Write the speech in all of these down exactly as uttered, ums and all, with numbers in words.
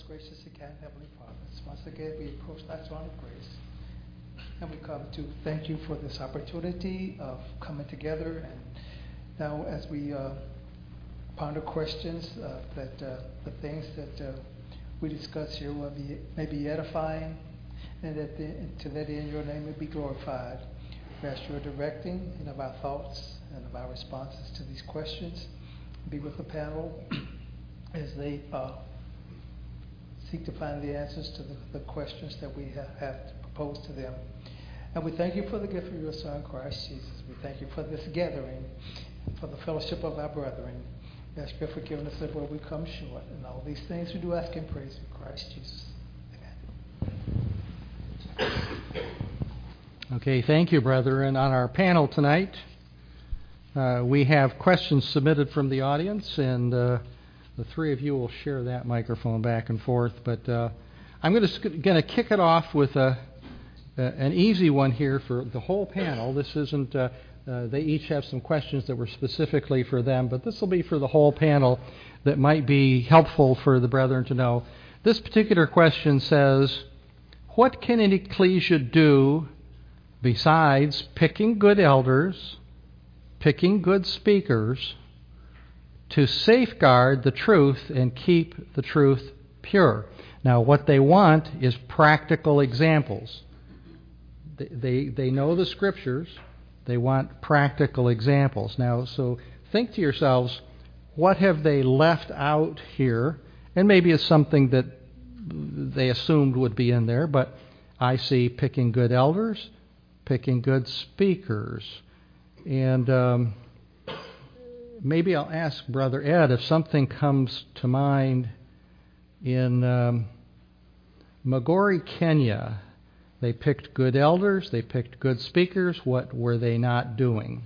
gracious and kind Heavenly Father, once again we approach that throne of grace, and we come to thank you for this opportunity of coming together. And now, as we uh, ponder questions, uh, that uh, the things that uh, we discuss here will be may be edifying, and that the, to that end your name may be glorified. We ask your directing and of our thoughts and of our responses to these questions. Be with the panel as they uh, seek to find the answers to the, the questions that we have, have proposed to them. And we thank you for the gift of your Son, Christ Jesus. We thank you for this gathering and for the fellowship of our brethren. We ask your forgiveness of where we come short. And all these things we do ask and praise in Christ Jesus. Amen. Okay, thank you, brethren. On our panel tonight, uh, we have questions submitted from the audience, and uh, the three of you will share that microphone back and forth. But uh, I'm going to kick it off with a, uh, an easy one here for the whole panel. This isn't, uh, uh, they each have some questions that were specifically for them, but this will be for the whole panel that might be helpful for the brethren to know. This particular question says, what can an ecclesia do besides picking good elders, picking good speakers, to safeguard the truth and keep the truth pure? Now, what they want is practical examples. They, they, they know the Scriptures. They want practical examples. Now, so think to yourselves, what have they left out here? And maybe it's something that they assumed would be in there, but I see picking good elders, picking good speakers. And um, maybe I'll ask Brother Ed if something comes to mind in um, Magori, Kenya. They picked good elders, they picked good speakers. What were they not doing?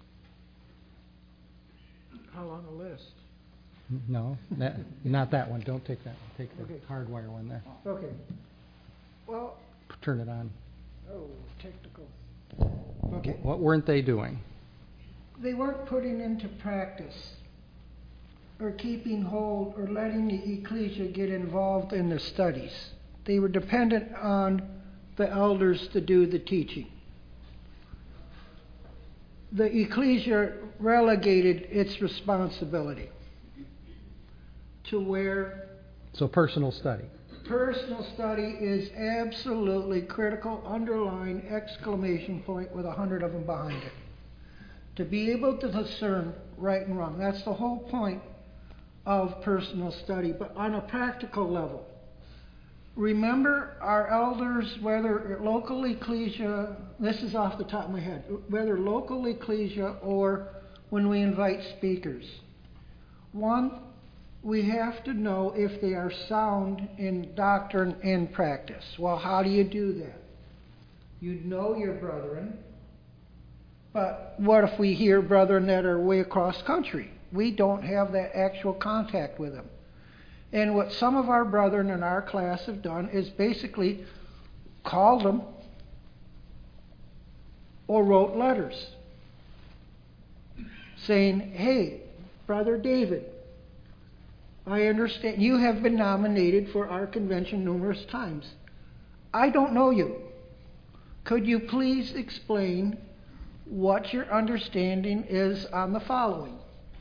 How long a list? No, that, not that one. Don't take that one. Take the Okay. hardwire one there. Okay. Well, Turn it on. oh, technical. Okay. What weren't they doing? They weren't putting into practice or keeping hold or letting the ecclesia get involved in the studies. They were dependent on the elders to do the teaching. The ecclesia relegated its responsibility to where So personal study. personal study is absolutely critical, underline, exclamation point with a hundred of them behind it. To be able to discern right and wrong. That's the whole point of personal study. But on a practical level, remember our elders, whether local ecclesia, this is off the top of my head, whether local ecclesia or when we invite speakers. One, we have to know if they are sound in doctrine and practice. Well, how do you do that? You know your brethren, but what if we hear brethren that are way across country? We don't have that actual contact with them. And what some of our brethren in our class have done is basically called them or wrote letters saying, hey, Brother David, I understand you have been nominated for our convention numerous times. I don't know you. Could you please explain what your understanding is on the following?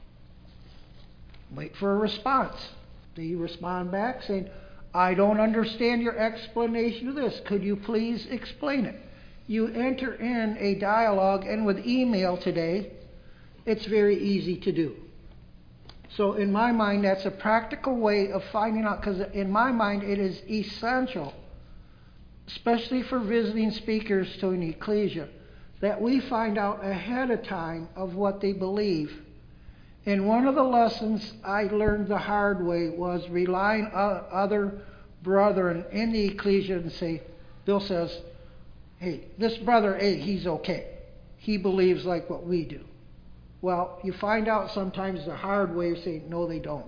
Wait for a response. Do you respond back saying, I don't understand your explanation of this. Could you please explain it? You enter in a dialogue, and with email today, it's very easy to do. So in my mind, that's a practical way of finding out, because in my mind, it is essential, especially for visiting speakers to an ecclesia, that we find out ahead of time of what they believe. And one of the lessons I learned the hard way was relying on other brethren in the ecclesia and say, Bill says, hey, this brother A, he's okay. He believes like what we do. Well, you find out sometimes the hard way of saying, no, they don't.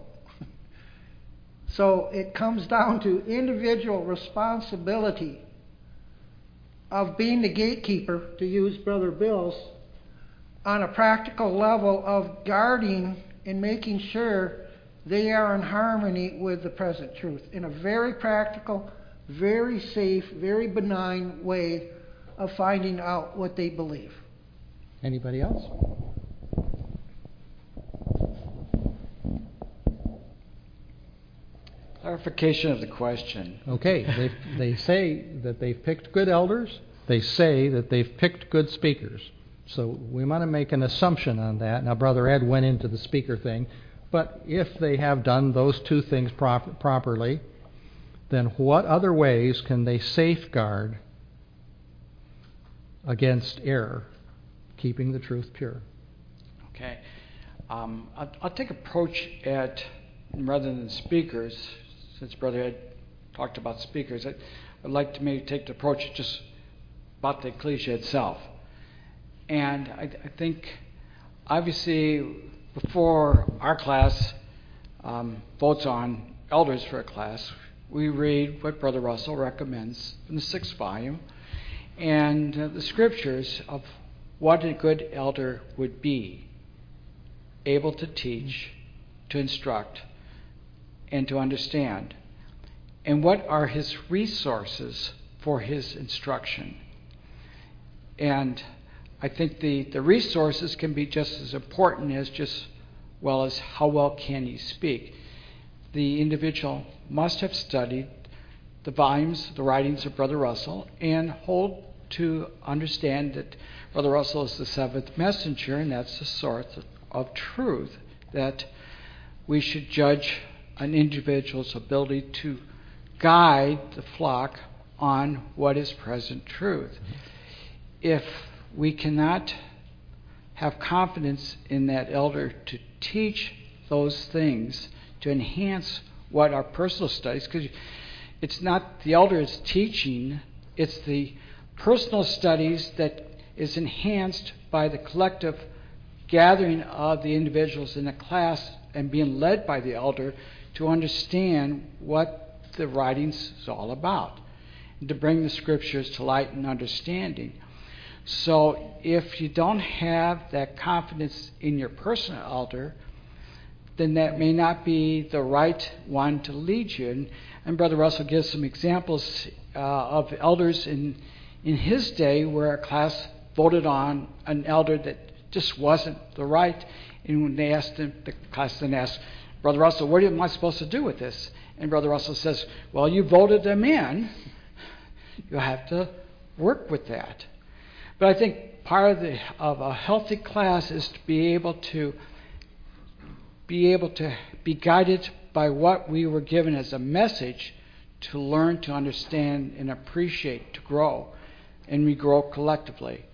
So it comes down to individual responsibility of being the gatekeeper, to use Brother Bill's, on a practical level of guarding and making sure they are in harmony with the present truth in a very practical, very safe, very benign way of finding out what they believe. Anybody else? Clarification of the question. Okay, they they say that they've picked good elders. They say that they've picked good speakers. So we want to make an assumption on that. Now, Brother Ed went into the speaker thing, but if they have done those two things prop- properly, then what other ways can they safeguard against error, keeping the truth pure? Okay. Um, I'll, I'll take approach at, rather than speakers, since Brother Ed talked about speakers, I, I'd like to maybe take the approach just about the ecclesia itself. And I, I think, obviously, before our class um, votes on elders for a class, we read what Brother Russell recommends in the sixth volume and uh, the scriptures of what a good elder would be, able to teach, to instruct, and to understand. And what are his resources for his instruction? And I think the, the resources can be just as important as just well as how well can he speak. The individual must have studied the volumes, the writings of Brother Russell, and hold to understand that Brother Russell is the seventh messenger, and that's the source of, of truth, that we should judge an individual's ability to guide the flock on what is present truth. If we cannot have confidence in that elder to teach those things, to enhance what our personal studies, because it's not the elder is teaching, it's the personal studies that is enhanced by the collective gathering of the individuals in a class and being led by the elder to understand what the writings is all about, and to bring the scriptures to light and understanding. So if you don't have that confidence in your personal elder, then that may not be the right one to lead you. And, and Brother Russell gives some examples uh, of elders in in his day where a class voted on an elder that just wasn't the right. And when they asked him, the class then asked, Brother Russell, what am I supposed to do with this? And Brother Russell says, well, you voted them in. You'll have to work with that. But I think part of the of a healthy class is to be able to be able to be guided by what we were given as a message, to learn, to understand, and appreciate, to grow, and we grow collectively.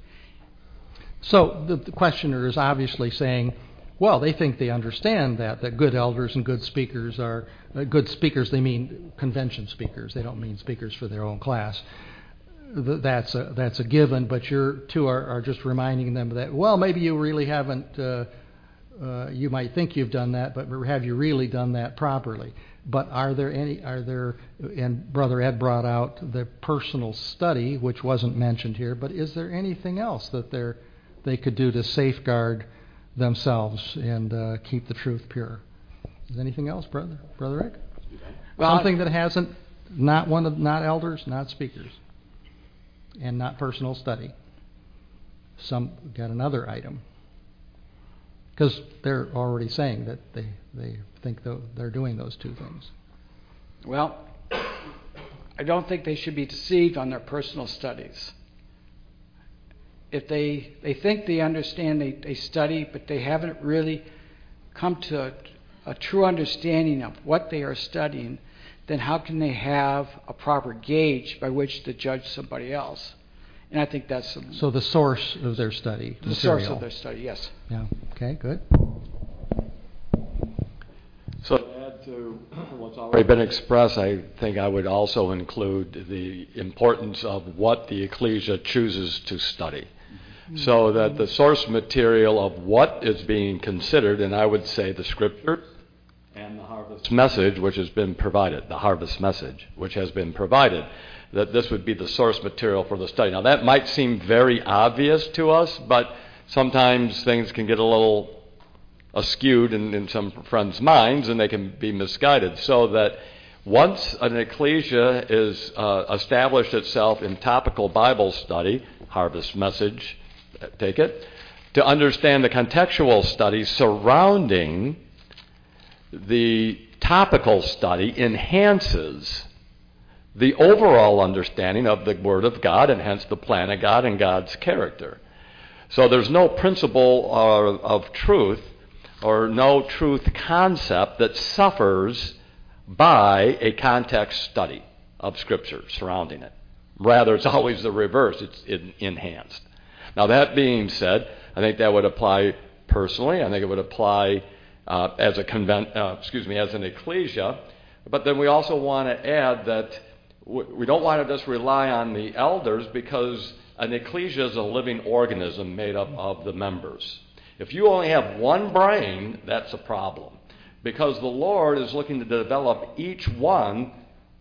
So the, the questioner is obviously saying, well, they think they understand that, that good elders and good speakers are, uh, good speakers, they mean convention speakers. They don't mean speakers for their own class. Th- That's a, that's a given, but you two are, are just reminding them that, well, maybe you really haven't, uh, uh, you might think you've done that, but have you really done that properly? But are there any, are there, and Brother Ed brought out the personal study, which wasn't mentioned here, but is there anything else that they're, they could do to safeguard themselves and uh, keep the truth pure? Is anything else, brother, brother Rick? Well, Something that hasn't, not one of, not elders, not speakers, and not personal study. Some got another item, because they're already saying that they they think tho- they're doing those two things. Well, I don't think they should be deceived on their personal studies. If they, they think they understand, they, they study, but they haven't really come to a, a true understanding of what they are studying, then how can they have a proper gauge by which to judge somebody else? And I think that's the, So the source of their study the material. source of their study, yes. Yeah. Okay. Good. So to add to what's already been expressed, I think I would also include the importance of what the ecclesia chooses to study. So that the source material of what is being considered, and I would say the scripture and the harvest message, which has been provided, the harvest message, which has been provided, that this would be the source material for the study. Now that might seem very obvious to us, but sometimes things can get a little askewed in, in some friends' minds, and they can be misguided. So that once an ecclesia is uh, established itself in topical Bible study, Harvest Message, take it, to understand the contextual study surrounding the topical study enhances the overall understanding of the Word of God and hence the plan of God and God's character. So there's no principle uh, of truth or no truth concept that suffers by a context study of Scripture surrounding it. Rather, it's always the reverse. It's in, enhanced. Now, that being said, I think that would apply personally. I think it would apply uh, as a convent, uh, excuse me, as an ecclesia. But then we also want to add that w- we don't want to just rely on the elders, because an ecclesia is a living organism made up of the members. If you only have one brain, that's a problem, because the Lord is looking to develop each one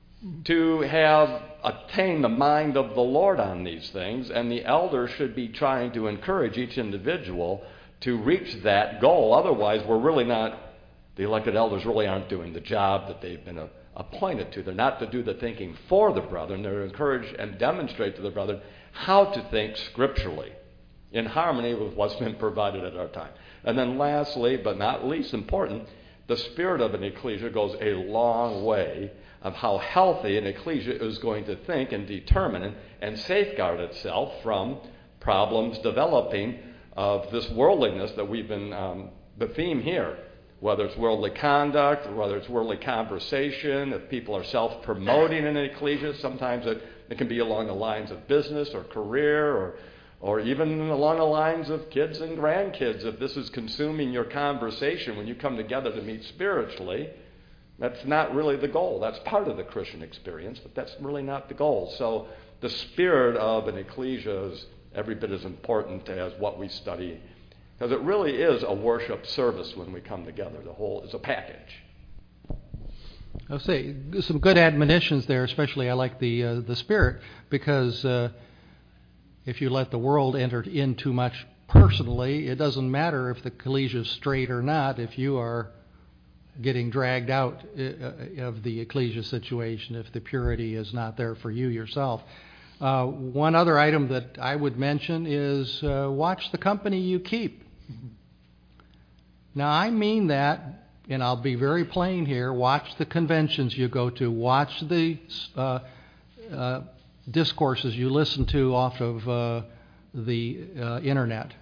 to have attain the mind of the Lord on these things, and the elders should be trying to encourage each individual to reach that goal. Otherwise, we're really not, the elected elders really aren't doing the job that they've been uh, appointed to. They're not to do the thinking for the brethren. They're to encourage and demonstrate to the brethren how to think scripturally in harmony with what's been provided at our time. And then lastly, but not least important, the spirit of an ecclesia goes a long way of how healthy an ecclesia is going to think and determine and safeguard itself from problems developing of this worldliness that we've been, um, the theme here, whether it's worldly conduct, whether it's worldly conversation, if people are self-promoting in an ecclesia, sometimes it, it can be along the lines of business or career, or or even along the lines of kids and grandkids. If this is consuming your conversation when you come together to meet spiritually, that's not really the goal. That's part of the Christian experience, but that's really not the goal. So the spirit of an ecclesia is every bit as important as what we study, because it really is a worship service when we come together. The whole is a package. I'll say some good admonitions there, especially I like the uh, the spirit, because uh, if you let the world enter in too much personally, it doesn't matter if the ecclesia is straight or not if you are getting dragged out uh, of the ecclesia situation, if the purity is not there for you yourself. Uh, one other item that I would mention is uh, watch the company you keep. Now, I mean that, and I'll be very plain here. Watch the conventions you go to. Watch the uh, uh, discourses you listen to off of uh, the uh, internet,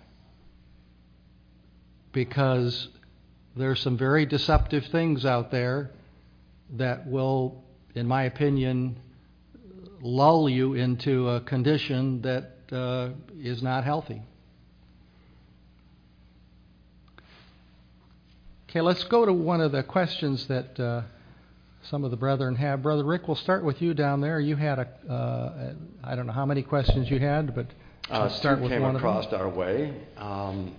because there's some very deceptive things out there that will, in my opinion, lull you into a condition that uh, is not healthy. Okay, let's go to one of the questions that uh, some of the brethren have. Brother Rick, we'll start with you down there. You had a, uh, I don't know how many questions you had, but uh, let's start with came one across of them. our way. Um,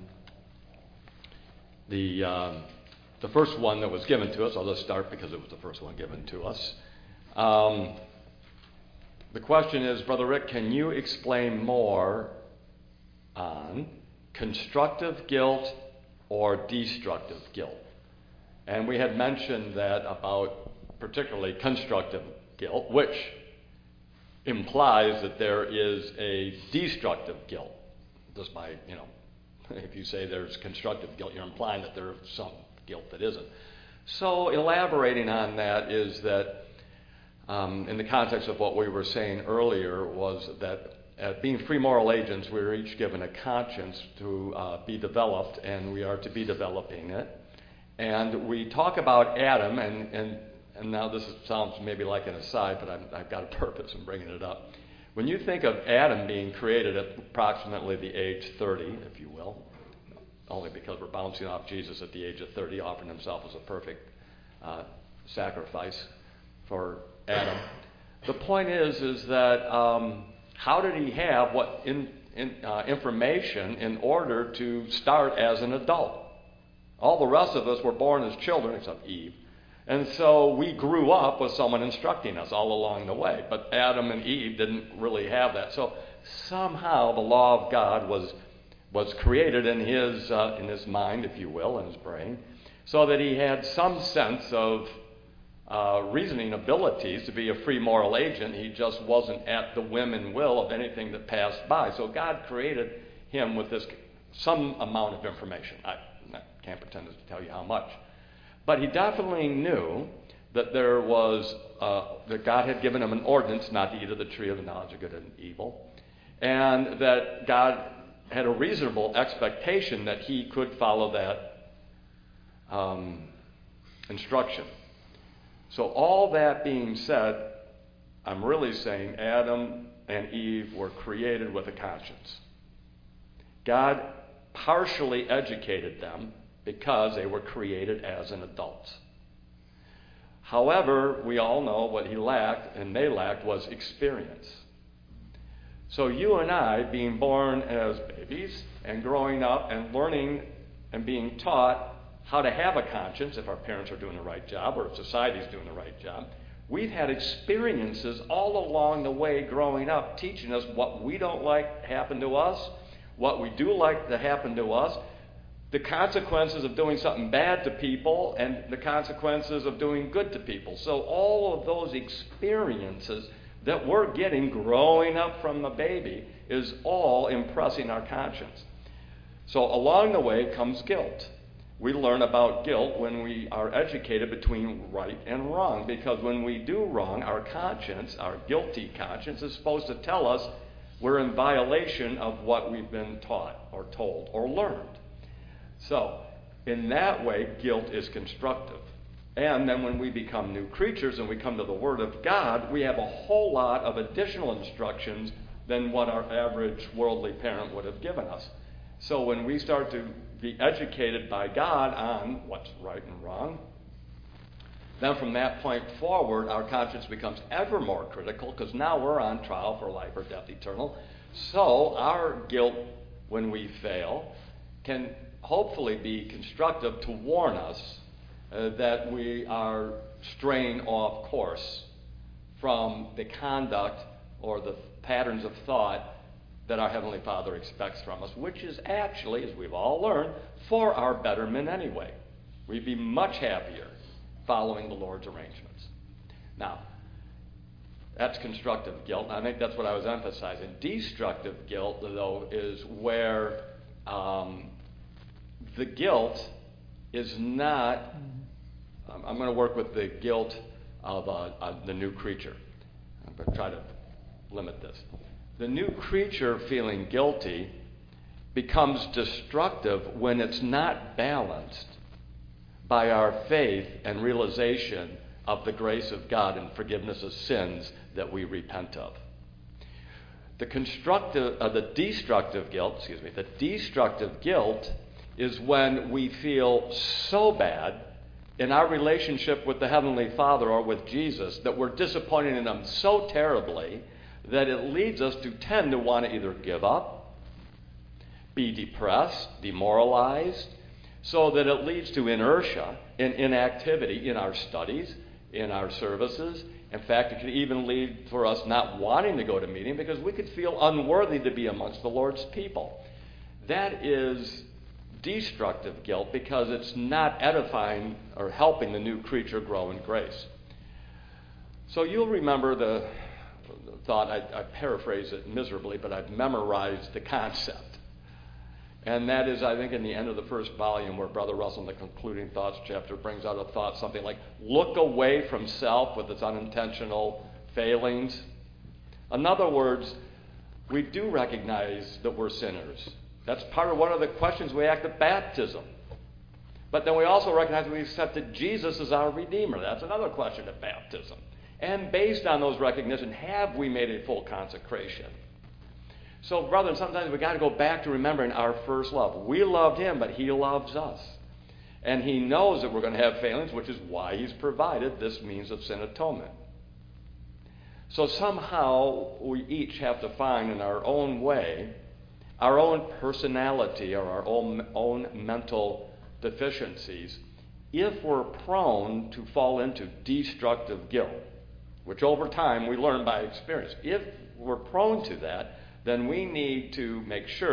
the uh, the first one that was given to us, I'll just start because it was the first one given to us. Um, the question is, Brother Rick, can you explain more on constructive guilt or destructive guilt? And we had mentioned that about particularly constructive guilt, which implies that there is a destructive guilt. Just by, you know, if you say there's constructive guilt, you're implying that there's some guilt that isn't. So elaborating on that is that um, in the context of what we were saying earlier was that Uh, being free moral agents, we are each given a conscience to uh, be developed, and we are to be developing it. And we talk about Adam, and, and, and now this is, sounds maybe like an aside, but I'm, I've got a purpose in bringing it up. When you think of Adam being created at approximately the age thirty, if you will, only because we're bouncing off Jesus at the age of thirty, offering himself as a perfect uh, sacrifice for Adam. The point is, is that Um, how did he have what in, in, uh, information in order to start as an adult? All the rest of us were born as children, except Eve. And so we grew up with someone instructing us all along the way. But Adam and Eve didn't really have that. So somehow the law of God was was created in his, uh, in his mind, if you will, in his brain, so that he had some sense of uh, reasoning abilities to be a free moral agent. He just wasn't at the whim and will of anything that passed by. So God created him with this some amount of information. I, I can't pretend to tell you how much. But he definitely knew that there was, uh, that God had given him an ordinance not to eat of the tree of the knowledge of good and evil, and that God had a reasonable expectation that he could follow that um, instruction. So all that being said, I'm really saying Adam and Eve were created with a conscience. God partially educated them because they were created as an adults. However, we all know what he lacked and they lacked was experience. So you and I, being born as babies and growing up and learning and being taught how to have a conscience, if our parents are doing the right job or if society's doing the right job, we've had experiences all along the way growing up teaching us what we don't like happen to us, what we do like to happen to us, the consequences of doing something bad to people, and the consequences of doing good to people. So all of those experiences that we're getting growing up from the baby is all impressing our conscience. So along the way comes guilt. We learn about guilt when we are educated between right and wrong, because when we do wrong, our conscience, our guilty conscience, is supposed to tell us we're in violation of what we've been taught or told or learned. So, in that way, guilt is constructive. And then when we become new creatures and we come to the Word of God, we have a whole lot of additional instructions than what our average worldly parent would have given us. So when we start to be educated by God on what's right and wrong, then from that point forward, our conscience becomes ever more critical, because now we're on trial for life or death eternal. So our guilt, when we fail, can hopefully be constructive to warn us uh, that we are straying off course from the conduct or the patterns of thought that our Heavenly Father expects from us, which is actually, as we've all learned, for our betterment anyway. We'd be much happier following the Lord's arrangements. Now, that's constructive guilt, and I think that's what I was emphasizing. Destructive guilt, though, is where um, the guilt is not, um, I'm going to work with the guilt of uh, uh, the new creature. I'm going to try to limit this. The new creature feeling guilty becomes destructive when it's not balanced by our faith and realization of the grace of God and forgiveness of sins that we repent of. The constructive, uh, the destructive guilt, excuse me, the destructive guilt is when we feel so bad in our relationship with the Heavenly Father or with Jesus that we're disappointed in Him so terribly that it leads us to tend to want to either give up, be depressed, demoralized, so that it leads to inertia and inactivity in our studies, in our services. In fact, it could even lead for us not wanting to go to meeting because we could feel unworthy to be amongst the Lord's people. That is destructive guilt because it's not edifying or helping the new creature grow in grace. So you'll remember the thought, I, I paraphrase it miserably, but I've memorized the concept. And that is, I think, in the end of the first volume where Brother Russell in the concluding thoughts chapter brings out a thought, something like, look away from self with its unintentional failings. In other words, we do recognize that we're sinners. That's part of one of the questions we ask at baptism. But then we also recognize that we accepted Jesus as our Redeemer. That's another question at baptism. And based on those recognitions, have we made a full consecration? So, brethren, sometimes we've got to go back to remembering our first love. We loved Him, but He loves us. And He knows that we're going to have failings, which is why He's provided this means of sin atonement. So somehow we each have to find in our own way, our own personality or our own, own mental deficiencies, if we're prone to fall into destructive guilt, which over time we learn by experience. If we're prone to that, then we need to make sure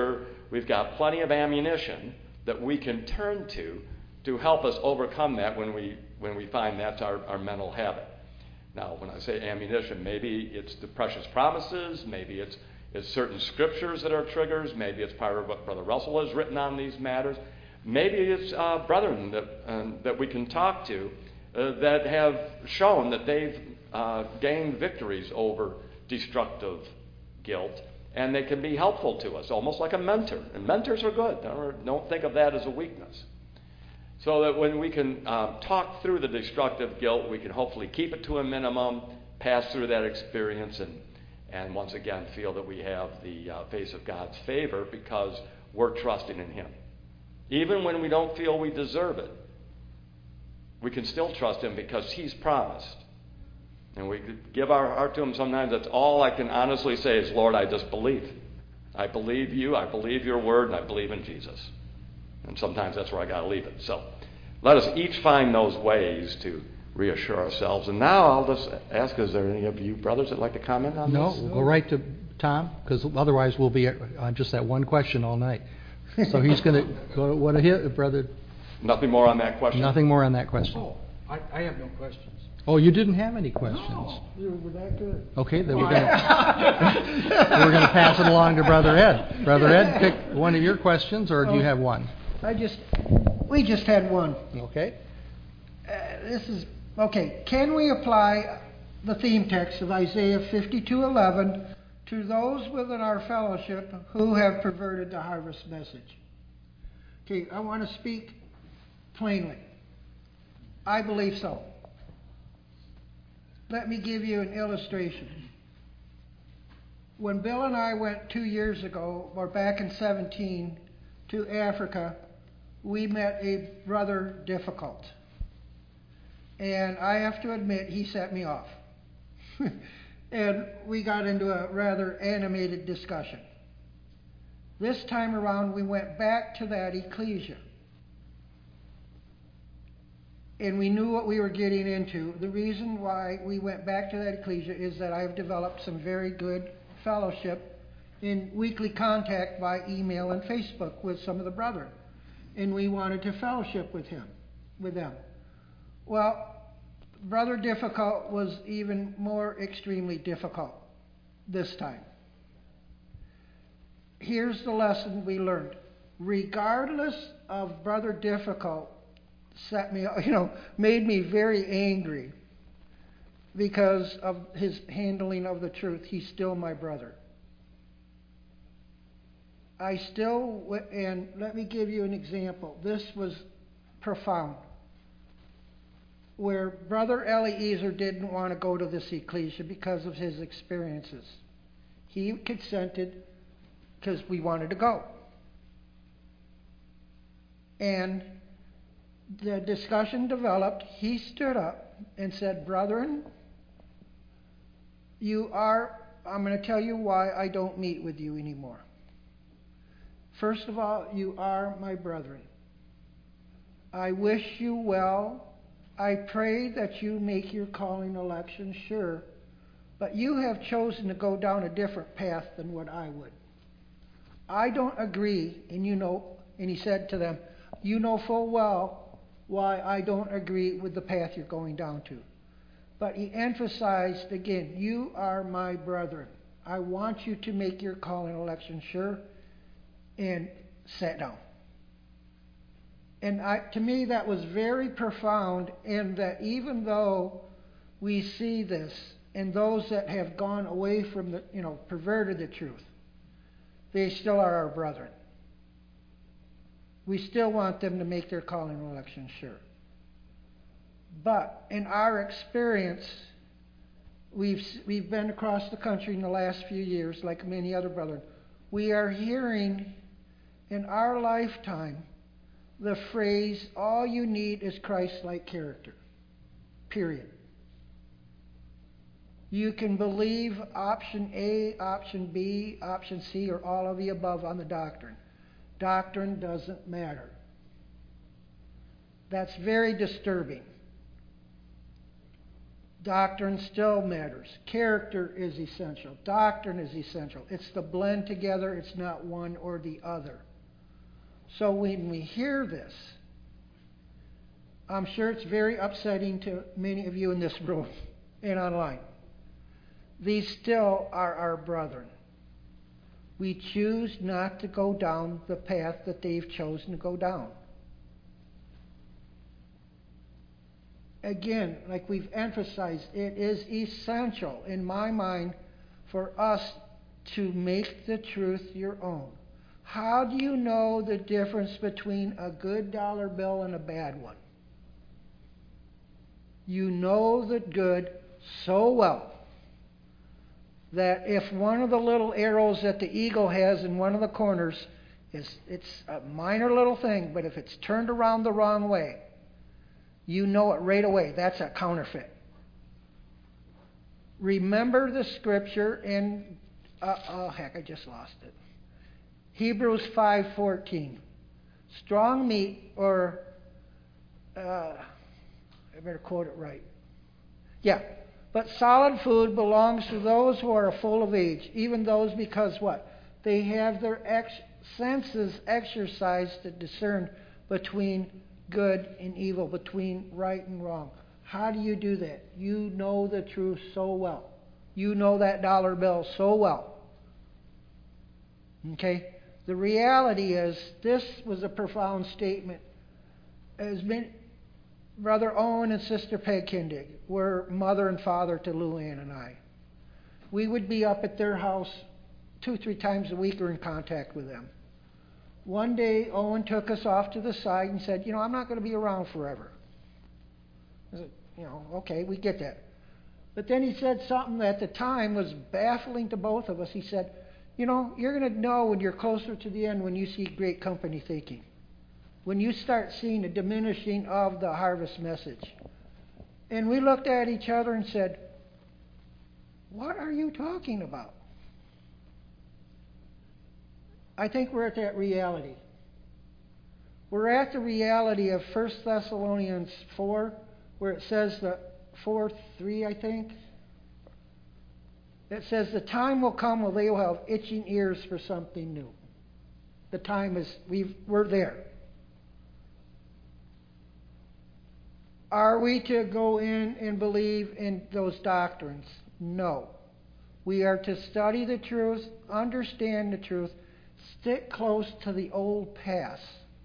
we've got plenty of ammunition that we can turn to to help us overcome that when we when we find that's our, our mental habit. Now, when I say ammunition, maybe it's the precious promises, maybe it's, it's certain scriptures that are triggers, maybe it's part of what Brother Russell has written on these matters, maybe it's uh, brethren that, um, that we can talk to uh, that have shown that they've uh, gained victories over destructive guilt, and they can be helpful to us, almost like a mentor. And mentors are good. Don't, don't think of that as a weakness. So that when we can uh, talk through the destructive guilt, we can hopefully keep it to a minimum, pass through that experience, and, and once again feel that we have the uh, face of God's favor because we're trusting in Him. Even when we don't feel we deserve it, we can still trust Him because He's promised. And we give our heart to Him sometimes. That's all I can honestly say is, Lord, I just believe. I believe You, I believe Your word, and I believe in Jesus. And sometimes that's where I got to leave it. So let us each find those ways to reassure ourselves. And now I'll just ask, is there any of you brothers that like to comment on No, this? we'll go right to Tom, because otherwise we'll be on just that one question all night. So he's going to go to what hit, brother. Nothing more on that question? Nothing more on that question. Oh, I, I have no questions. Oh, you didn't have any questions? No. You were that good. Okay, then we're going to we're going to pass it along to Brother Ed. Brother Ed, pick one of your questions, or do you have one? I just, we just had one. Okay. Uh, this is, okay, can we apply the theme text of Isaiah fifty-two eleven to those within our fellowship who have perverted the harvest message? Okay, I want to speak plainly. I believe so. Let me give you an illustration. When Bill and I went two years ago, or back in seventeen, to Africa, we met a brother difficult. And I have to admit, he set me off. And we got into a rather animated discussion. This time around, we went back to that ecclesia. And we knew what we were getting into. The reason why we went back to that ecclesia is that I've developed some very good fellowship in weekly contact by email and Facebook with some of the brethren. And we wanted to fellowship with him, with them. Well, Brother Difficult was even more extremely difficult this time. Here's the lesson we learned. Regardless of Brother Difficult set me, you know, made me very angry because of his handling of the truth, he's still my brother. I still, and let me give you an example. This was profound. Where Brother Eliezer didn't want to go to this ecclesia because of his experiences. He consented because we wanted to go. And the discussion developed. He stood up and said, "Brethren, you are, I'm going to tell you why I don't meet with you anymore. First of all, you are my brethren. I wish you well. I pray that you make your calling election, sure, but you have chosen to go down a different path than what I would. I don't agree," and you know, and he said to them, "You know full well why I don't agree with the path you're going down to." But he emphasized again, "You are my brethren. I want you to make your calling election sure," and sat down. And I, to me, that was very profound, in that even though we see this, and those that have gone away from the, you know, perverted the truth, they still are our brethren. We still want them to make their calling election sure. But in our experience, we've we've been across the country in the last few years, like many other brethren. We are hearing in our lifetime the phrase, "All you need is Christ-like character." Period. You can believe option A, option B, option C, or all of the above on the doctrine. Doctrine doesn't matter. That's very disturbing. Doctrine still matters. Character is essential. Doctrine is essential. It's the blend together. It's not one or the other. So when we hear this, I'm sure it's very upsetting to many of you in this room and online. These still are our brethren. We choose not to go down the path that they've chosen to go down. Again, like we've emphasized, it is essential in my mind for us to make the truth your own. How do you know the difference between a good dollar bill and a bad one? You know the good so well that if one of the little arrows that the eagle has in one of the corners is, it's a minor little thing, but if it's turned around the wrong way, you know it right away. That's a counterfeit. Remember the scripture in, uh, oh heck, I just lost it. Hebrews five fourteen. Strong meat, or, uh, I better quote it right. Yeah. But solid food belongs to those who are full of age, even those because what? They have their ex- senses exercised to discern between good and evil, between right and wrong. How do you do that? You know the truth so well. You know that dollar bill so well. Okay? The reality is, this was a profound statement. As been, Brother Owen and Sister Peg Kindig were mother and father to Luann and I. We would be up at their house two, three times a week or in contact with them. One day, Owen took us off to the side and said, you know, I'm not going to be around forever. I said, you know, okay, we get that. But then he said something that at the time was baffling to both of us. He said, you know, you're going to know when you're closer to the end when you see great company thinking. When you start seeing a diminishing of the harvest message. And we looked at each other and said, what are you talking about? I think we're at that reality. We're at the reality of First Thessalonians four, where it says the four three, I think. It says the time will come when they will have itching ears for something new. The time is, we've, we're there. Are we to go in and believe in those doctrines? No. We are to study the truth, understand the truth, stick close to the old past,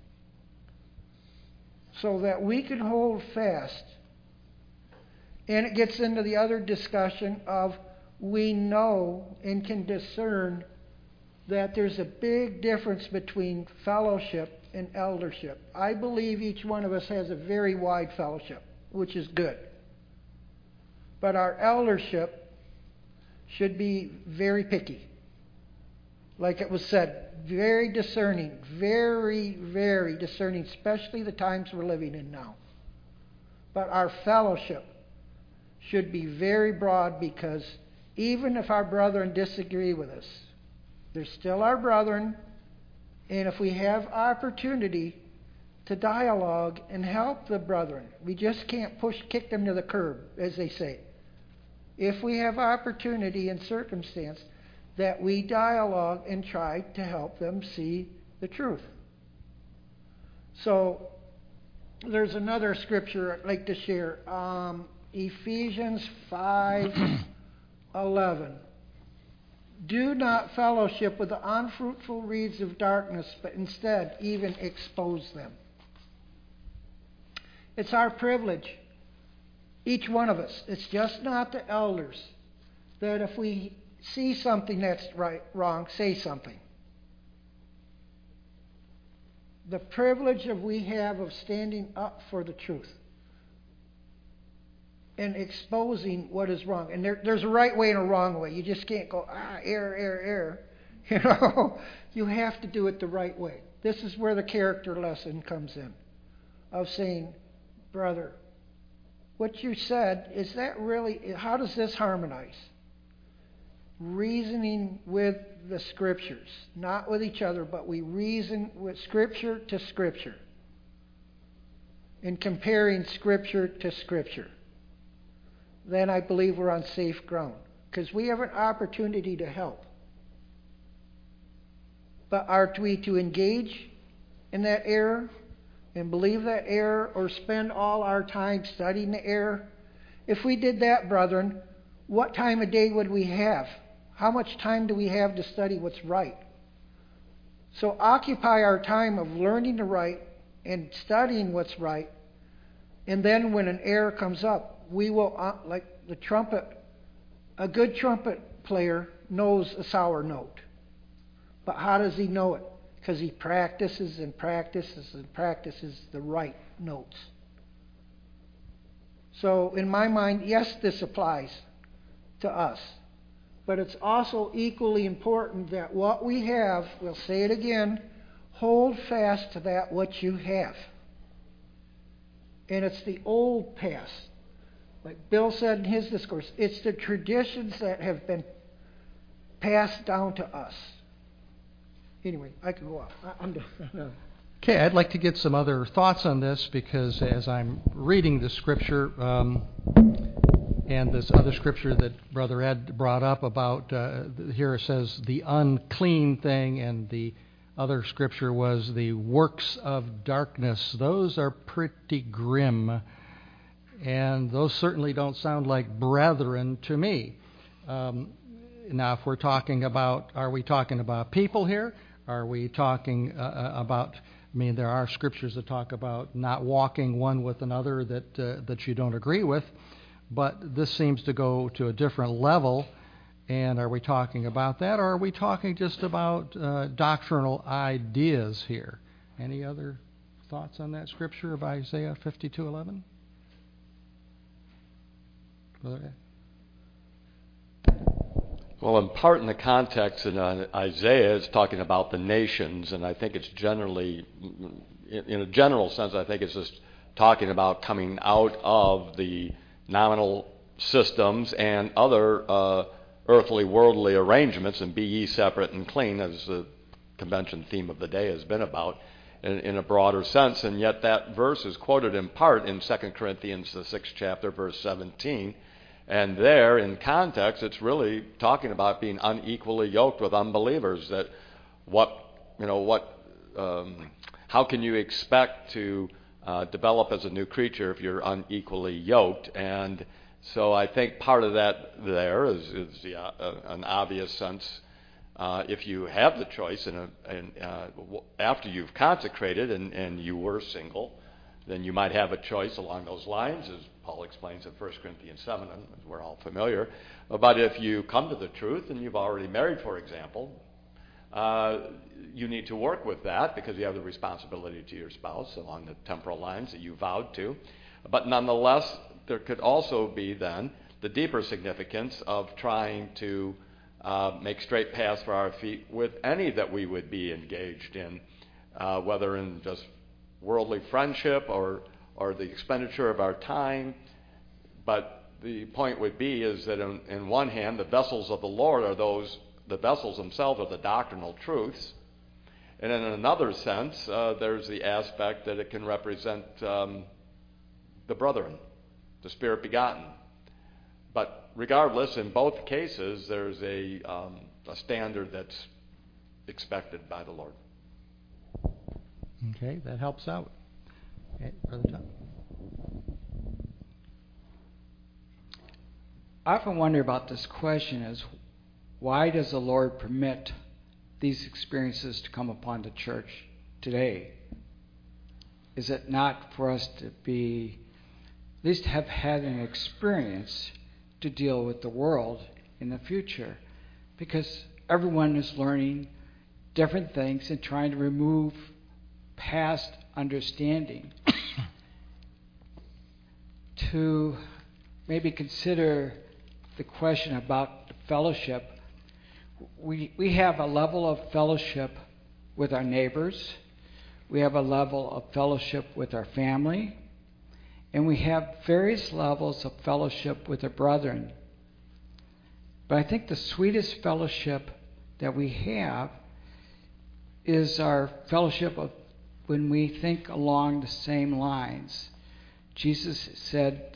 so that we can hold fast. And it gets into the other discussion of we know and can discern that there's a big difference between fellowship and eldership. I believe each one of us has a very wide fellowship, which is good. But our eldership should be very picky. Like it was said, very discerning, very, very discerning, especially the times we're living in now. But our fellowship should be very broad, because even if our brethren disagree with us, they're still our brethren, and if we have opportunity to dialogue and help the brethren, we just can't push, kick them to the curb, as they say. If we have opportunity and circumstance, that we dialogue and try to help them see the truth. So, there's another scripture I'd like to share. Um, Ephesians five eleven. Do not fellowship with the unfruitful reeds of darkness, but instead even expose them. It's our privilege, each one of us. It's just not the elders, that if we see something that's right, wrong, say something. The privilege of we have of standing up for the truth and exposing what is wrong. And there, there's a right way and a wrong way. You just can't go, ah, error, error, error. You know, you have to do it the right way. This is where the character lesson comes in, of saying, brother, what you said, is that really, how does this harmonize? Reasoning with the Scriptures, not with each other, but we reason with Scripture to Scripture, and comparing Scripture to Scripture. then I believe we're on safe ground, because we have an opportunity to help. But are we to engage in that error and believe that error, or spend all our time studying the error? If we did that, brethren, what time of day would we have? How much time do we have to study what's right? So occupy our time of learning the right and studying what's right, and then when an error comes up, we will, uh, like the trumpet, a good trumpet player knows a sour note. But how does he know it? Because he practices and practices and practices the right notes. So in my mind, yes, this applies to us. But it's also equally important that what we have, we'll say it again, hold fast to that which you have. And it's the old past. Like Bill said in his discourse, it's the traditions that have been passed down to us. Anyway, I can go on. I- I'm done. Okay, I'd like to get some other thoughts on this, because as I'm reading the scripture, um, and this other scripture that Brother Ed brought up about, uh, here it says the unclean thing, and the other scripture was the works of darkness. Those are pretty grim, and those certainly don't sound like brethren to me. Um, now, if we're talking about, are we talking about people here? Are we talking uh, about, I mean, there are scriptures that talk about not walking one with another that uh, that you don't agree with, but this seems to go to a different level. And are we talking about that, or are we talking just about uh, doctrinal ideas here? Any other thoughts on that scripture of Isaiah fifty-two eleven? Well, in part in the context in uh, Isaiah, it's talking about the nations, and I think it's generally, in, in a general sense, I think it's just talking about coming out of the nominal systems and other uh, earthly, worldly arrangements, and be ye separate and clean, as the convention theme of the day has been about, in, in a broader sense. And yet that verse is quoted in part in Second Corinthians, the sixth chapter, verse seventeen. And there, in context, it's really talking about being unequally yoked with unbelievers. That what, you know, what, um, how can you expect to uh, develop as a new creature if you're unequally yoked? And so I think part of that there is, is the, uh, an obvious sense. Uh, if you have the choice, in a, in, uh, after you've consecrated and, and you were single, then you might have a choice along those lines, as Paul explains in First Corinthians seven, and we're all familiar. But if you come to the truth and you've already married, for example, uh, you need to work with that because you have the responsibility to your spouse along the temporal lines that you vowed to. But nonetheless, there could also be then the deeper significance of trying to uh, make straight paths for our feet with any that we would be engaged in, uh, whether in just worldly friendship or or the expenditure of our time. But the point would be is that in, in one hand, the vessels of the Lord are those, the vessels themselves are the doctrinal truths. And in another sense, uh, there's the aspect that it can represent um, the brethren, the Spirit begotten. But regardless, in both cases, there's a, um, a standard that's expected by the Lord. Okay, that helps out. Okay, Brother Tom. I often wonder about this question is, why does the Lord permit these experiences to come upon the church today? Is it not for us to be, at least have had an experience to deal with the world in the future? Because everyone is learning different things and trying to remove past understanding to maybe consider the question about the fellowship. We we have a level of fellowship with our neighbors. We have a level of fellowship with our family. And we have various levels of fellowship with our brethren. But I think the sweetest fellowship that we have is our fellowship of when we think along the same lines. Jesus said,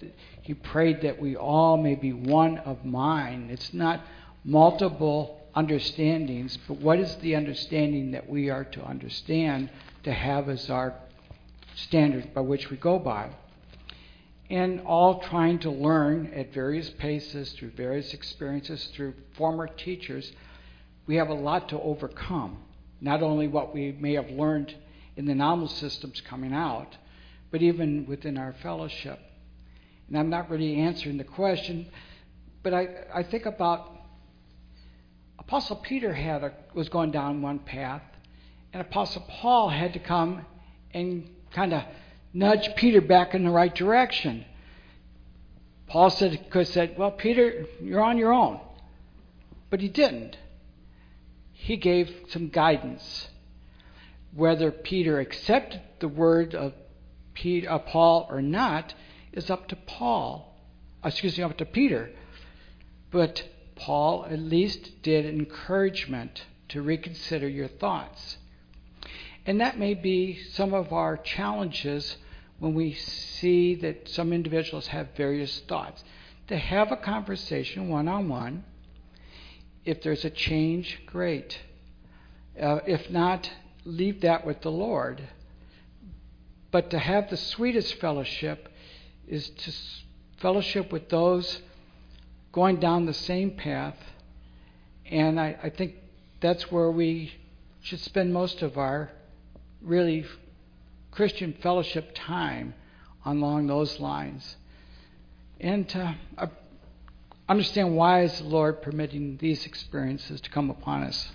He prayed that we all may be one of mind. It's not multiple understandings, but what is the understanding that we are to understand, to have as our standard by which we go by? And all trying to learn at various paces, through various experiences, through former teachers, we have a lot to overcome. Not only what we may have learned in the nominal systems coming out, but even within our fellowship. And I'm not really answering the question, but I, I think about Apostle Peter had a, was going down one path, and Apostle Paul had to come and kind of nudge Peter back in the right direction. Paul said, could have said, well, Peter, you're on your own. But he didn't. He gave some guidance. Whether Peter accepted the word of Peter, uh, Paul or not is up to Paul. Excuse me, up to Peter. But Paul at least did encouragement to reconsider your thoughts. And that may be some of our challenges when we see that some individuals have various thoughts. To have a conversation one-on-one. If there's a change, great. Uh, if not, leave that with the Lord. But to have the sweetest fellowship is to fellowship with those going down the same path. And I, I think that's where we should spend most of our really Christian fellowship time, along those lines. And to uh, understand why is the Lord permitting these experiences to come upon us.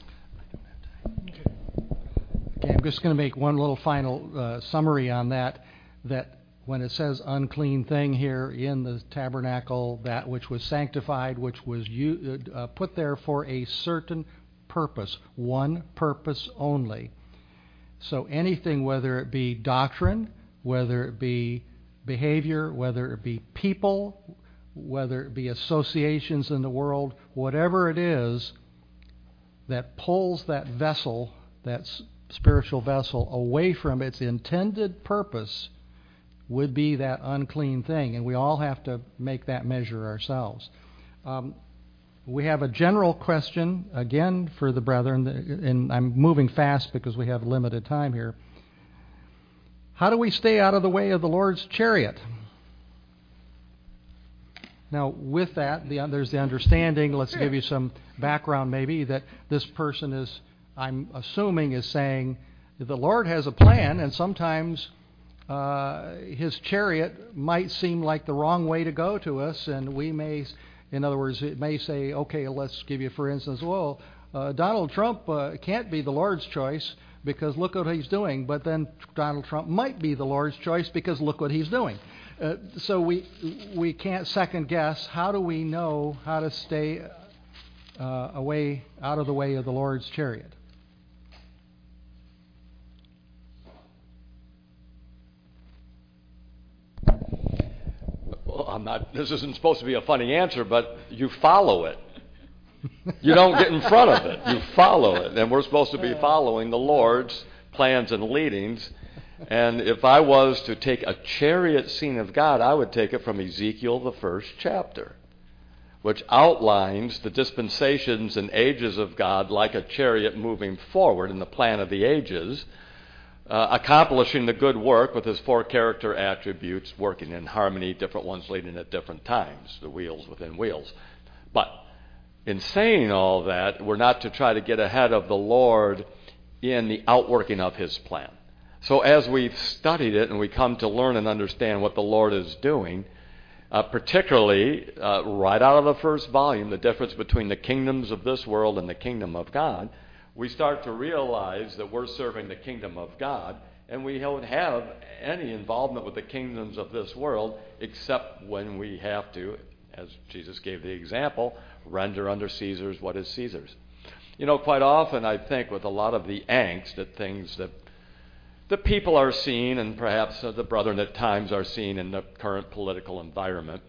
Okay, I'm just going to make one little final uh, summary on that, that when it says unclean thing here in the tabernacle, that which was sanctified, which was u- uh, put there for a certain purpose, one purpose only. So anything, whether it be doctrine, whether it be behavior, whether it be people, whether it be associations in the world, whatever it is that pulls that vessel, that s- spiritual vessel, away from its intended purpose, would be that unclean thing. And we all have to make that measure ourselves. Um, We have a general question, again, for the brethren, and I'm moving fast because we have limited time here. How do we stay out of the way of the Lord's chariot? Now, with that, the, there's the understanding, let's give you some background maybe, that this person is, I'm assuming, is saying the Lord has a plan, and sometimes uh, his chariot might seem like the wrong way to go to us, and we may... In other words, it may say, okay, let's give you, for instance, well, uh, Donald Trump uh, can't be the Lord's choice because look what he's doing. But then Donald Trump might be the Lord's choice because look what he's doing. Uh, so we we can't second guess. How do we know how to stay uh, away, out of the way of the Lord's chariot? Well, I'm not, this isn't supposed to be a funny answer, but you follow it. You don't get in front of it. You follow it. And we're supposed to be following the Lord's plans and leadings. And if I was to take a chariot scene of God, I would take it from Ezekiel, the first chapter, which outlines the dispensations and ages of God like a chariot moving forward in the plan of the ages, Uh, accomplishing the good work with his four character attributes, working in harmony, different ones leading at different times, the wheels within wheels. But in saying all that, we're not to try to get ahead of the Lord in the outworking of his plan. So as we've studied it and we come to learn and understand what the Lord is doing, uh, particularly uh, right out of the first volume, the difference between the kingdoms of this world and the kingdom of God, we start to realize that we're serving the kingdom of God, and we don't have any involvement with the kingdoms of this world except when we have to, as Jesus gave the example, render unto Caesar's what is Caesar's. You know, quite often I think with a lot of the angst at things that the people are seeing, and perhaps uh, the brethren at times are seeing in the current political environment,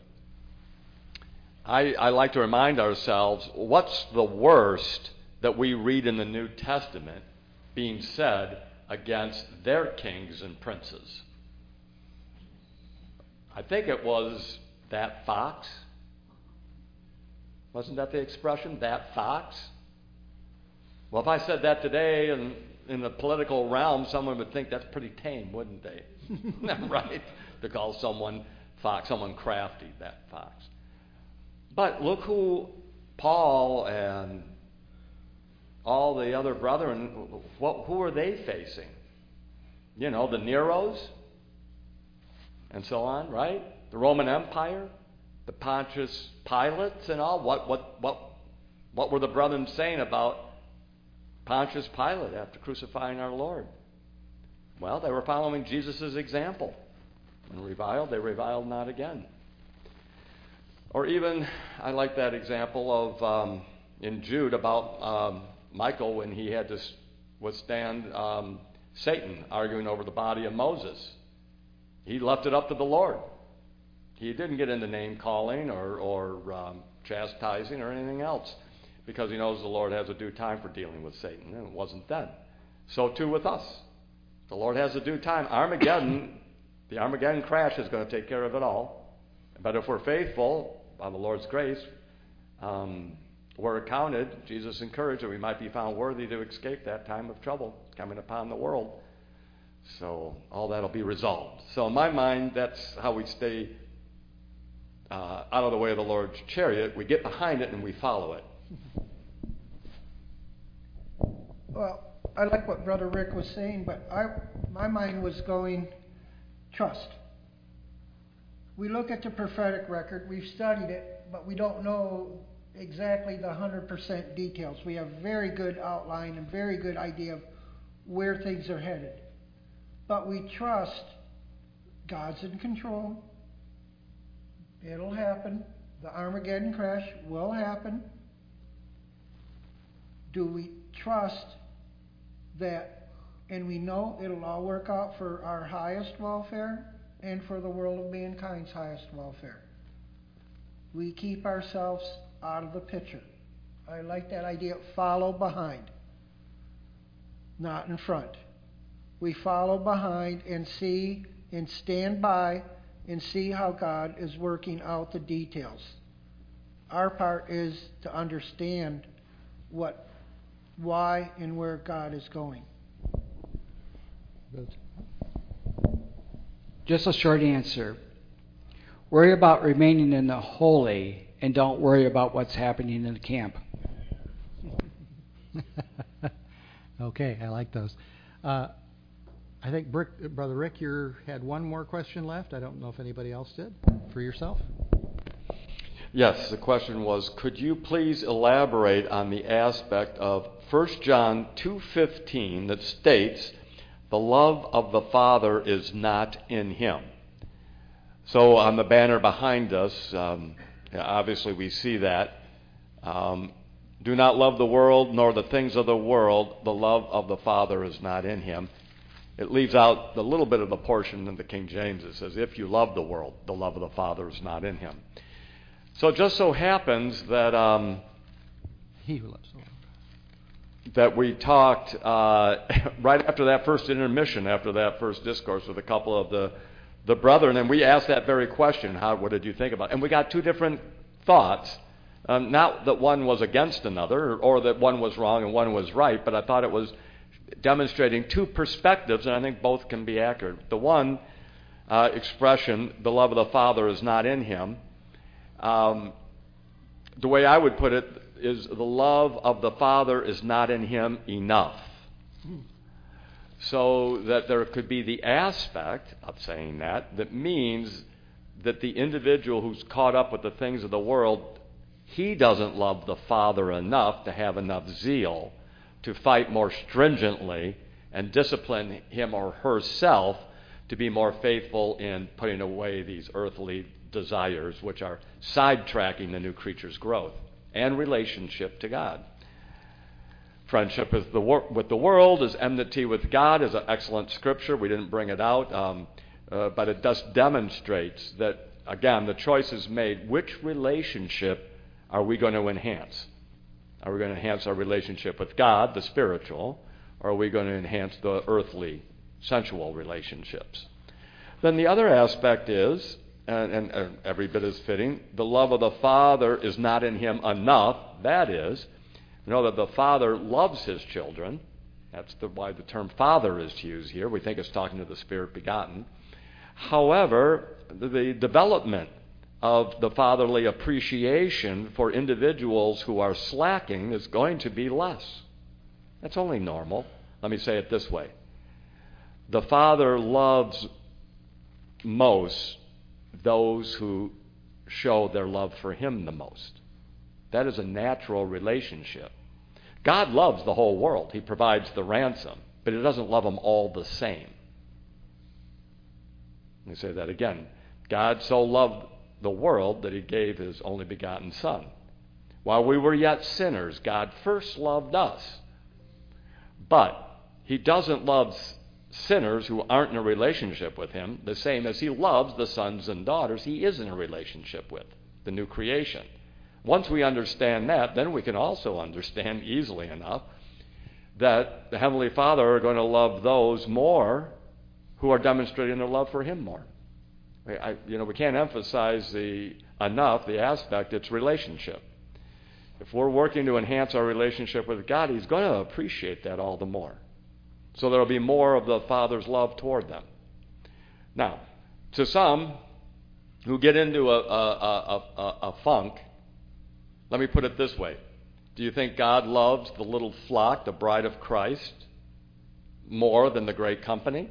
I, I like to remind ourselves, what's the worst that we read in the New Testament being said against their kings and princes? I think it was that fox? Wasn't that the expression, that fox? Well, if I said that today in, in the political realm, someone would think that's pretty tame, wouldn't they? Right? To call someone fox, someone crafty, that fox. But look who Paul and all the other brethren, what, who are they facing? You know, the Neros and so on, right? The Roman Empire, the Pontius Pilates and all. What, what, what, what were the brethren saying about Pontius Pilate after crucifying our Lord? Well, they were following Jesus' example. When reviled, they reviled not again. Or even, I like that example of um, in Jude about um, Michael when he had to withstand um, Satan arguing over the body of Moses. He left it up to the Lord. He didn't get into name calling or, or um, chastising or anything else because he knows the Lord has a due time for dealing with Satan, and it wasn't then. So too with us. The Lord has a due time. Armageddon, the Armageddon crash is going to take care of it all. But if we're faithful, by the Lord's grace, um, we're accounted. Jesus encouraged that we might be found worthy to escape that time of trouble coming upon the world. So all that will be resolved. So in my mind, that's how we stay uh, out of the way of the Lord's chariot. We get behind it and we follow it. Well, I like what Brother Rick was saying, but I, my mind was going, trust. We look at the prophetic record, we've studied it, but we don't know exactly the one hundred percent details. We have very good outline and very good idea of where things are headed. But we trust God's in control. It'll happen. The Armageddon crash will happen. Do we trust that, and we know it'll all work out for our highest welfare and for the world of mankind's highest welfare? We keep ourselves out of the picture. I like that idea, follow behind, not in front. We follow behind and see and stand by and see how God is working out the details. Our part is to understand what, why, and where God is going. Just a short answer. Worry about remaining in the holy and don't worry about what's happening in the camp. Okay, I like those. Uh, I think, Brick, Brother Rick, you had one more question left. I don't know if anybody else did. For yourself? Yes, the question was, could you please elaborate on the aspect of First John two fifteen that states, the love of the Father is not in him? So on the banner behind us, um, obviously we see that. Um, Do not love the world, nor the things of the world. The love of the Father is not in him. It leaves out the little bit of the portion in the King James that says, if you love the world, the love of the Father is not in him. So it just so happens that um, he who loves the world. that we talked uh, right after that first intermission, after that first discourse with a couple of the, the brethren, and we asked that very question, how, what did you think about it? And we got two different thoughts. Um, not that one was against another, or that one was wrong and one was right, but I thought it was demonstrating two perspectives, and I think both can be accurate. The one uh, expression, the love of the Father is not in him, um, the way I would put it is the love of the Father is not in him enough. So that there could be the aspect of saying that, that means that the individual who's caught up with the things of the world, he doesn't love the Father enough to have enough zeal to fight more stringently and discipline him or herself to be more faithful in putting away these earthly desires, which are sidetracking the new creature's growth and relationship to God. Friendship with the, wor- with the world is enmity with God is an excellent scripture. We didn't bring it out, um, uh, but it does demonstrates that, again, the choice is made. Which relationship are we going to enhance? Are we going to enhance our relationship with God, the spiritual, or are we going to enhance the earthly, sensual relationships? Then the other aspect is and, and, and every bit as fitting, the love of the Father is not in him enough. That is, you know that the Father loves his children. That's the, why the term Father is used here. We think it's talking to the Spirit begotten. However, the, the development of the fatherly appreciation for individuals who are slacking is going to be less. That's only normal. Let me say it this way. The Father loves most those who show their love for him the most. That is a natural relationship. God loves the whole world. He provides the ransom, but he doesn't love them all the same. Let me say that again. God so loved the world that he gave his only begotten Son. While we were yet sinners, God first loved us. But he doesn't love sinners who aren't in a relationship with him the same as he loves the sons and daughters he is in a relationship with, the new creation. Once we understand that, then we can also understand easily enough that the Heavenly Father are going to love those more who are demonstrating their love for him more. I, you know, we can't emphasize the enough the aspect, it's relationship. If we're working to enhance our relationship with God, he's going to appreciate that all the more. So there will be more of the Father's love toward them. Now, to some who get into a, a, a, a, a funk, let me put it this way. Do you think God loves the little flock, the bride of Christ, more than the great company?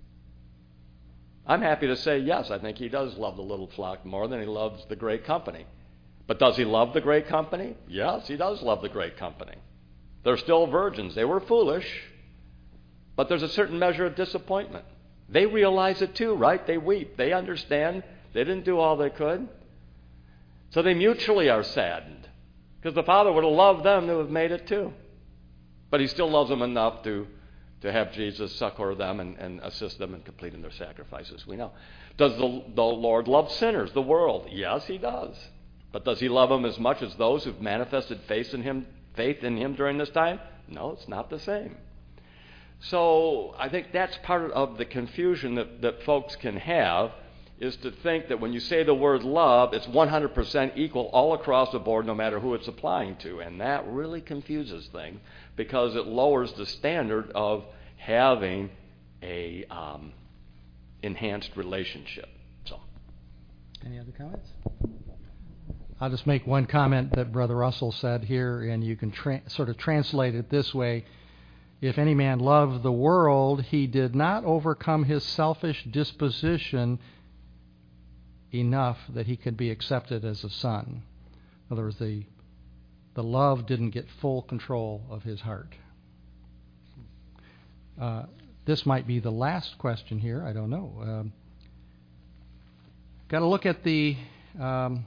I'm happy to say yes, I think he does love the little flock more than he loves the great company. But does he love the great company? Yes, he does love the great company. They're still virgins. They were foolish, but there's a certain measure of disappointment. They realize it too, right? They weep. They understand they didn't do all they could. So they mutually are saddened because the Father would have loved them to have made it too. But he still loves them enough to to have Jesus succor them and, and assist them in completing their sacrifices, we know. Does the, the Lord love sinners, the world? Yes, he does. But does he love them as much as those who've manifested faith in him, faith in him during this time? No, it's not the same. So I think that's part of the confusion that, that folks can have, is to think that when you say the word love, it's one hundred percent equal all across the board, no matter who it's applying to. And that really confuses things because it lowers the standard of having a um, enhanced relationship. So, any other comments? I'll just make one comment that Brother Russell said here, and you can tra- sort of translate it this way. If any man loved the world, he did not overcome his selfish disposition enough that he could be accepted as a son. In other words, the, the love didn't get full control of his heart. Uh, this might be the last question here. I don't know. Um, got to look at the um,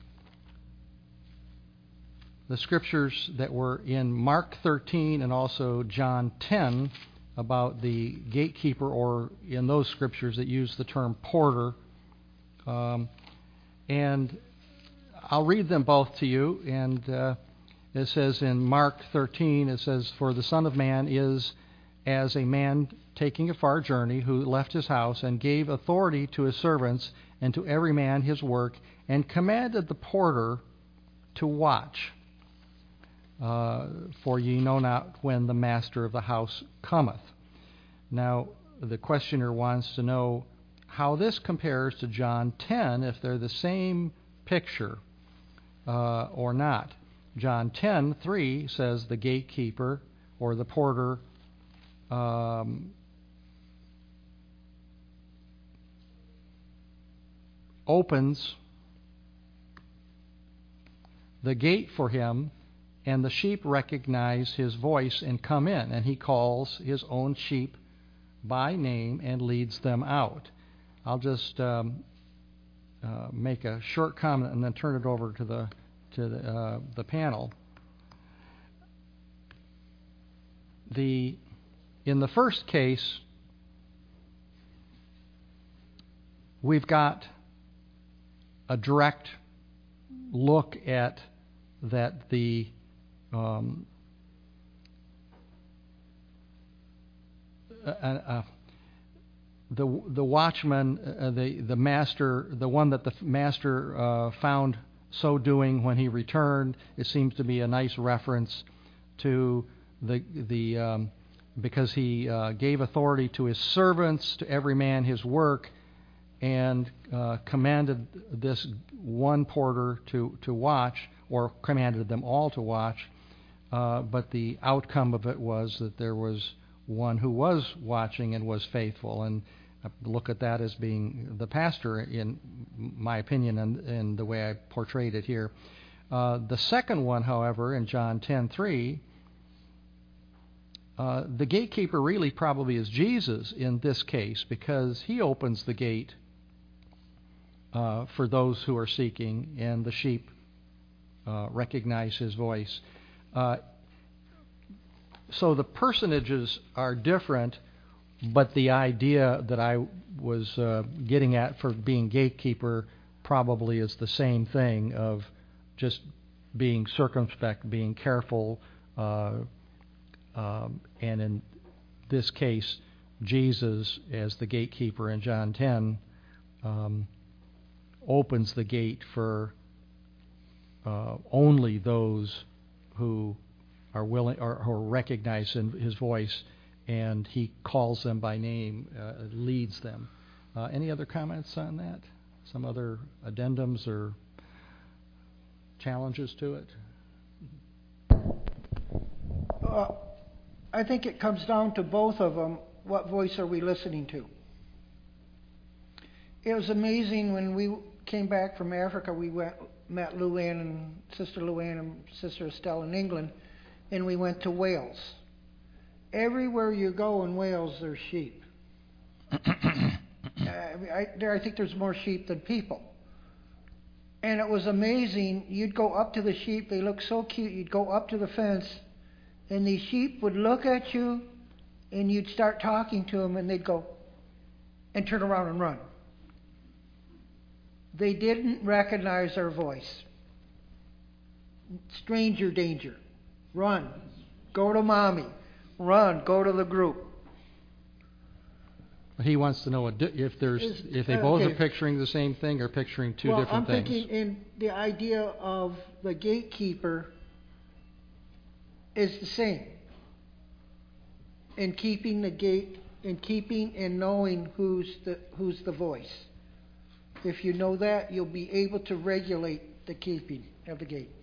the scriptures that were in Mark thirteen and also John ten about the gatekeeper, or in those scriptures that use the term porter. Um, and I'll read them both to you. And uh, it says in Mark thirteen, it says, "For the Son of Man is as a man taking a far journey, who left his house and gave authority to his servants and to every man his work, and commanded the porter to watch. Uh, for ye know not when the master of the house cometh." Now, the questioner wants to know how this compares to John ten, if they're the same picture uh, or not. John ten three says the gatekeeper or the porter um, opens the gate for him, and the sheep recognize his voice and come in, and he calls his own sheep by name and leads them out. I'll just um, uh, make a short comment and then turn it over to the to the, uh, the panel. The in the first case, we've got a direct look at that the um, a, a, the the watchman, uh, the the master, the one that the master uh, found so doing when he returned, it seems to be a nice reference to the the um, because he uh, gave authority to his servants, to every man his work, and uh, commanded this one porter to, to watch, or commanded them all to watch. Uh, but the outcome of it was that there was one who was watching and was faithful, and I look at that as being the pastor, in my opinion, and, and the way I portrayed it here. Uh, the second one, however, in John ten three, uh, the gatekeeper really probably is Jesus in this case, because he opens the gate uh, for those who are seeking, and the sheep uh, recognize his voice. Uh, so the personages are different, but the idea that I was uh, getting at for being gatekeeper probably is the same thing, of just being circumspect, being careful, uh, um, and in this case, Jesus, as the gatekeeper in John ten, um, opens the gate for uh, only those who are willing or who recognize his voice, and he calls them by name, uh, leads them. Uh, any other comments on that? Some other addendums or challenges to it? Uh, I think it comes down to both of them. What voice are we listening to? It was amazing when we came back from Africa. We went, met Luann and Sister Luann and Sister Estelle in England, and we went to Wales. Everywhere you go in Wales, there's sheep. uh, I, there, I think there's more sheep than people. And it was amazing. You'd go up to the sheep. They look so cute. You'd go up to the fence, and these sheep would look at you, and you'd start talking to them, and they'd go and turn around and run. They didn't recognize our voice. Stranger danger. Run. Go to mommy. Run. Go to the group. He wants to know if there's Is, if they both okay. are picturing the same thing or picturing two well, different I'm things. thinking in the idea of the gatekeeper is the same. In keeping the gate, in keeping and knowing who's the who's the voice. If you know that, you'll be able to regulate the keeping of the gate.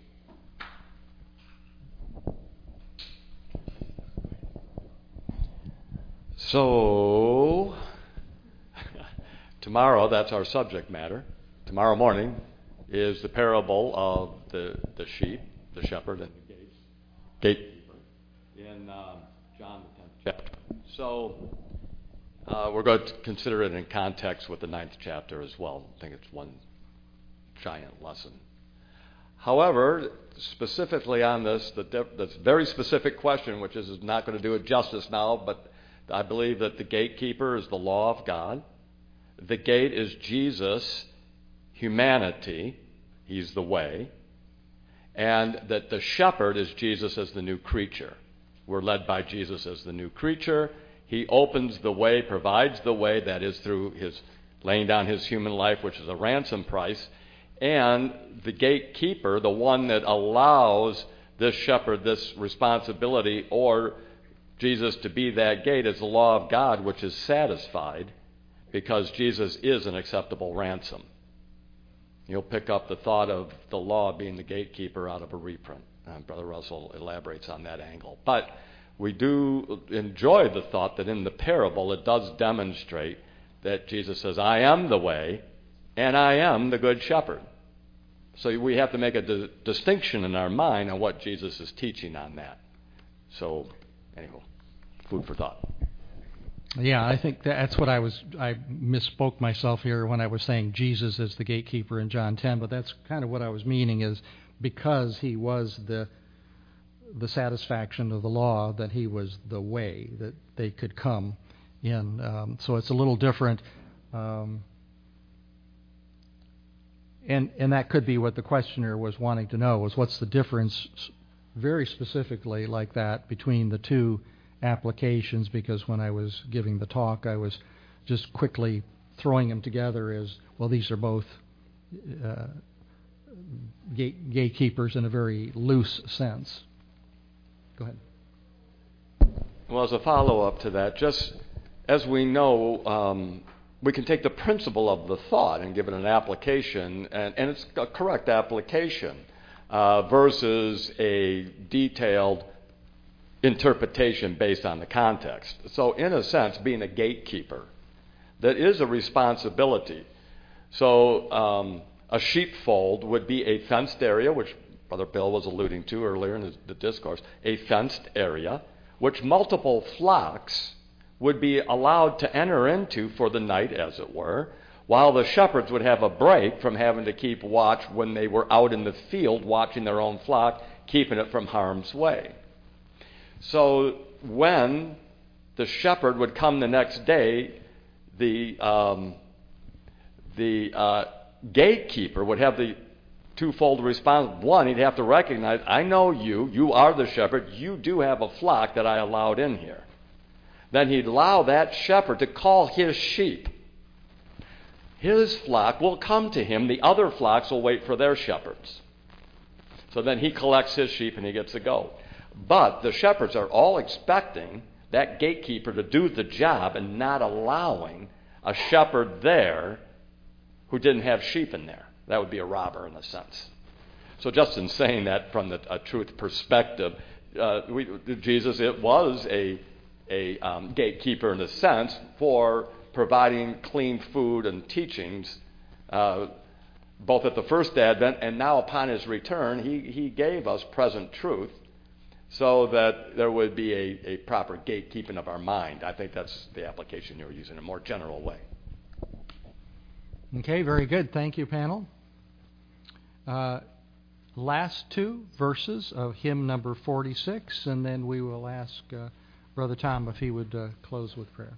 So, tomorrow, that's our subject matter. Tomorrow morning is the parable of the, the sheep, the shepherd, and the gates, gatekeeper in uh, John the tenth chapter. So, uh, we're going to consider it in context with the ninth chapter as well. I think it's one giant lesson. However, specifically on this, the, this very specific question, which is not going to do it justice now, but I believe that the gatekeeper is the law of God. The gate is Jesus' humanity. He's the way. And that the shepherd is Jesus as the new creature. We're led by Jesus as the new creature. He opens the way, provides the way, that is through his laying down his human life, which is a ransom price. And the gatekeeper, the one that allows this shepherd this responsibility, or Jesus to be that gate, is the law of God, which is satisfied because Jesus is an acceptable ransom. You'll pick up the thought of the law being the gatekeeper out of a reprint. Uh, Brother Russell elaborates on that angle. But we do enjoy the thought that in the parable it does demonstrate that Jesus says, I am the way and I am the good shepherd. So we have to make a di- distinction in our mind on what Jesus is teaching on that. So, anyway, food for thought. Yeah, I think that's what I was, I misspoke myself here when I was saying Jesus is the gatekeeper in John ten, but that's kind of what I was meaning, is because he was the the satisfaction of the law, that he was the way that they could come in. Um, so it's a little different. Um, and and that could be what the questioner was wanting to know, was what's the difference very specifically like that between the two applications, because when I was giving the talk I was just quickly throwing them together as, well, these are both uh, gate, gatekeepers in a very loose sense. Go ahead. Well, as a follow-up to that, just as we know, um, we can take the principle of the thought and give it an application, and, and it's a correct application, uh, versus a detailed interpretation based on the context. So in a sense, being a gatekeeper, that is a responsibility. So um, a sheepfold would be a fenced area, which Brother Bill was alluding to earlier in the, the discourse, a fenced area, which multiple flocks would be allowed to enter into for the night, as it were, while the shepherds would have a break from having to keep watch when they were out in the field watching their own flock, keeping it from harm's way. So when the shepherd would come the next day, the um, the uh, gatekeeper would have the twofold response. One, he'd have to recognize, I know you, you are the shepherd, you do have a flock that I allowed in here. Then he'd allow that shepherd to call his sheep. His flock will come to him, the other flocks will wait for their shepherds. So then he collects his sheep and he gets to go. But the shepherds are all expecting that gatekeeper to do the job and not allowing a shepherd there who didn't have sheep in there. That would be a robber in a sense. So just in saying that from the, a truth perspective, uh, we, Jesus, it was a, a um, gatekeeper in a sense for providing clean food and teachings, uh, both at the first advent and now upon his return. He, he gave us present truth so that there would be a, a proper gatekeeping of our mind. I think that's the application you're using in a more general way. Okay, very good. Thank you, panel. Uh, last two verses of hymn number forty-six, and then we will ask uh, Brother Tom if he would uh, close with prayer.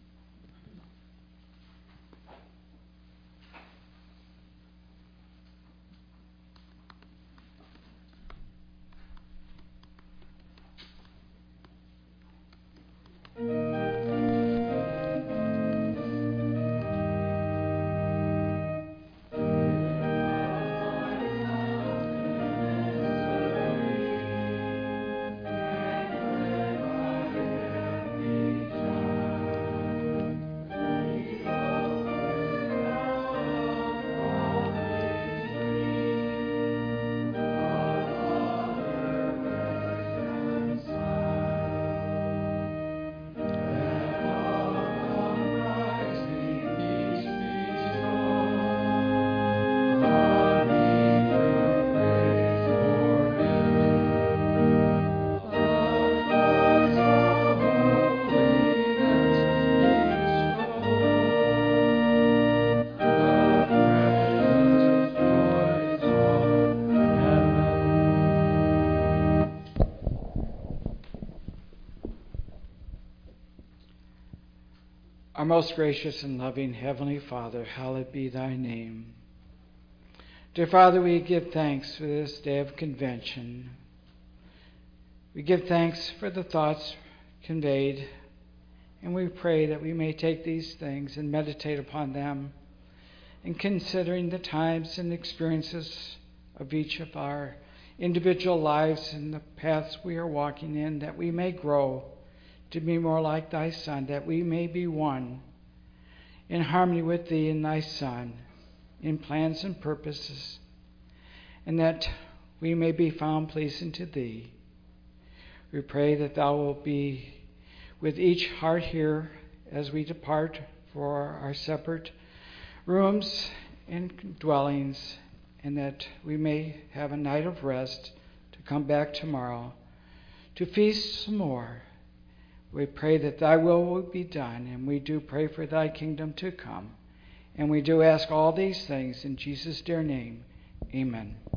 Our most gracious and loving Heavenly Father, hallowed be thy name. Dear Father, we give thanks for this day of convention. We give thanks for the thoughts conveyed, and we pray that we may take these things and meditate upon them, and considering the times and experiences of each of our individual lives and the paths we are walking in, that we may grow to be more like thy Son, that we may be one in harmony with thee and thy Son in plans and purposes, and that we may be found pleasing to thee. We pray that thou wilt be with each heart here as we depart for our separate rooms and dwellings, and that we may have a night of rest to come back tomorrow to feast some more. We pray that thy will will be done, and we do pray for thy kingdom to come. And we do ask all these things in Jesus' dear name. Amen.